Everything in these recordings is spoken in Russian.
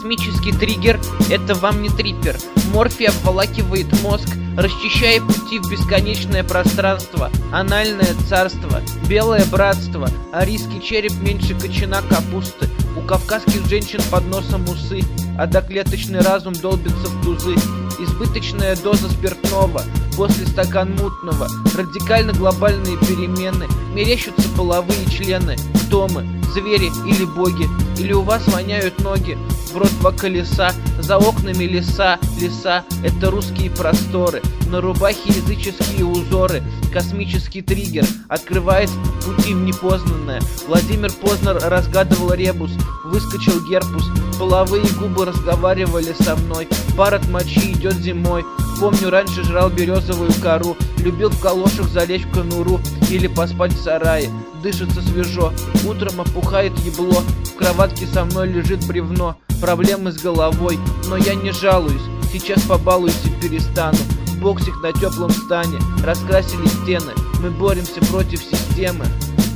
Космический триггер — это вам не триппер. Морфий обволакивает мозг, расчищая пути в бесконечное пространство. Анальное царство, белое братство, арийский череп меньше кочана капусты. У кавказских женщин под носом усы, а доклеточный разум долбится в тузы. Избыточная доза спиртного, после стакан мутного. Радикально глобальные перемены, мерещатся половые члены. Кто мы, звери или боги? Или у вас воняют ноги? В рот два колеса, за окнами леса. Леса — это русские просторы, на рубахе языческие узоры. Космический триггер открывает пути в непознанное. Владимир Познер разгадывал ребус, выскочил герпус. Половые губы разговаривали со мной. Пар от мочи идет зимой. Помню, раньше жрал березовую кору, любил в калошах залечь в конуру или поспать в сарае. Дышится свежо, утром опухает ебло, в кроватке со мной лежит бревно. Проблемы с головой, но я не жалуюсь, сейчас побалуюсь и перестану. Боксик на теплом стане, раскрасили стены, мы боремся против системы.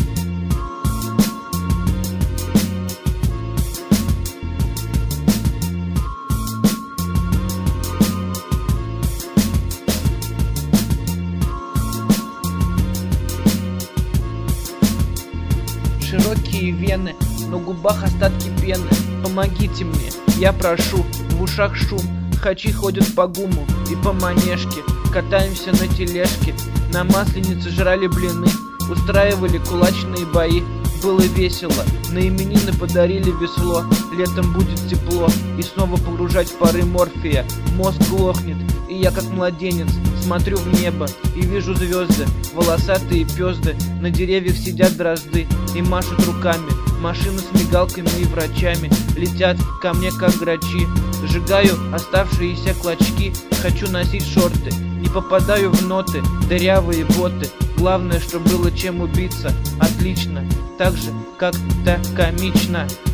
Широкие вены, на губах остатки пены. Помогите мне, я прошу, в ушах шум. Хачи ходят по ГУМу и по Манежке. Катаемся на тележке, на Масленице жрали блины, устраивали кулачные бои. Было весело, на именины подарили весло. Летом будет тепло, и снова погружать в пары морфия. Мозг глохнет, и я как младенец смотрю в небо и вижу звезды, волосатые пёзды. На деревьях сидят дрозды и машут руками. Машины с мигалками и врачами летят ко мне как грачи. Сжигаю оставшиеся клочки, хочу носить шорты, не попадаю в ноты, дырявые боты. Главное, что было чем убиться, отлично, так же, как-то комично.